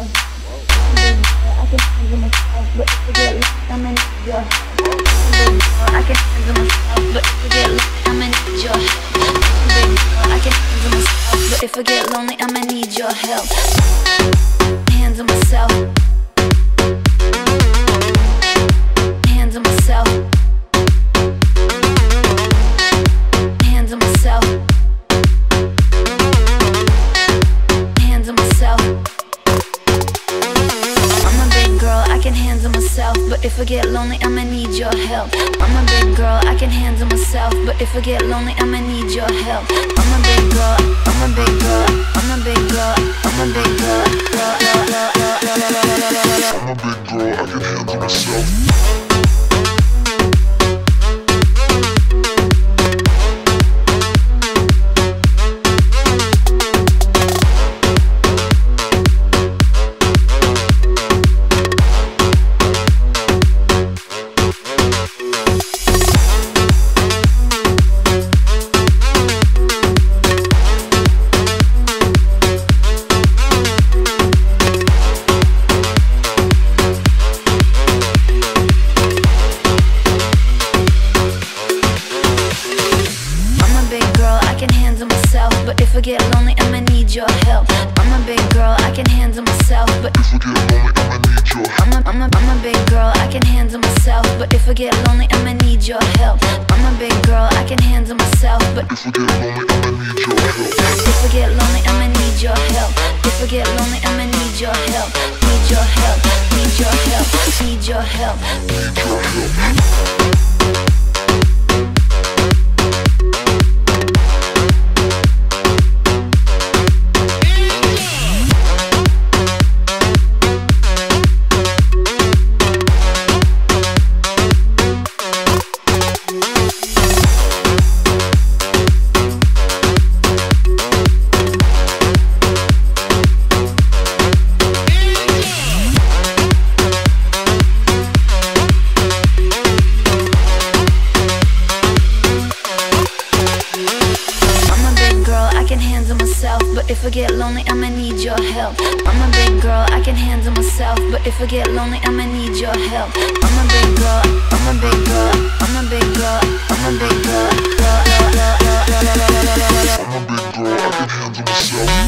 your big girl. I can handle myself, but if you get lost, I'ma need your big girl. I can handle myself, but if you get lost, I'ma need your big girl. I can handle myself, but if I get lonely, I'ma need your help. Handle myself. Handle myself. Handle myself. Handle myself. I'm a big girl, I can handle myself, but if I get lonely, I'ma need your help. I'm a big girl, I can handle myself, but if I get lonely, I'ma need your help. I'm a big girl, I'm a big girl, I'm a big girl, I'm a big girl, I'm a big girl, I can handle myself. But if I get lonely, I'ma need your help. I'm a big girl, I can handle myself, but if I get lonely, I'ma need your help. I'm a big girl, I can handle myself, but if I get lonely, I'ma need your help. I'm a big girl, I can handle myself, but if I get lonely, I'ma need your help. If I get lonely, I'ma need your help. If I get lonely, I'ma need your help. Need your help, need your help, need your help, need your help. But if I get lonely, I'ma need your help. I'm a big girl, I can handle myself, but if I get lonely, I'ma need your help. I'm a big girl, I'm a big girl, I'm a big girl, I'm a big girl, I'm a big girl, I can handle myself.